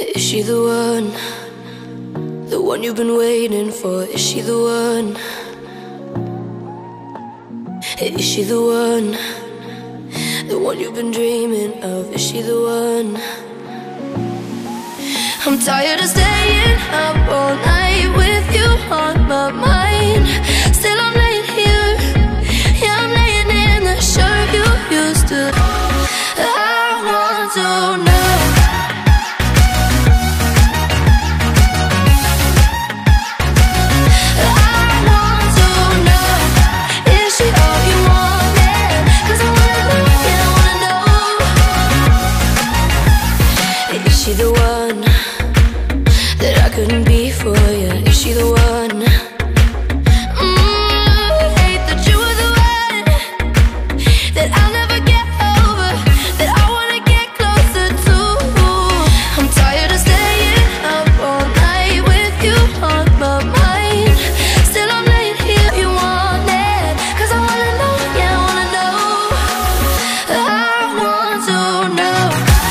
Is she the one? The one you've been waiting for? Is she the one? Is she the one? The one you've been dreaming of? Is she the one? I'm tired of staying up all night with you on my mind. Still I'm laying here, yeah, I'm laying in the shirt you used to. I want to know. Is she the one that I couldn't be for you? Is she the one? Hate that you were the one that I'll never get over, that I wanna get closer to. I'm tired of staying up all night with you on my mind. Still I'm laying here, you want it? 'Cause I wanna know, yeah, I wanna know. I want to know.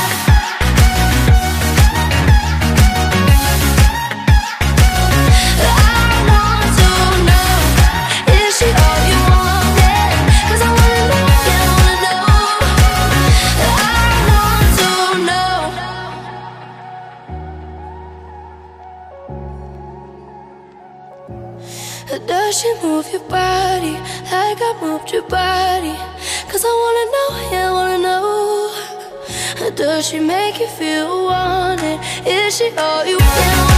Does she move your body like I moved your body? 'Cause I wanna know, yeah, I wanna know. Does she make you feel wanted? Is she all you want?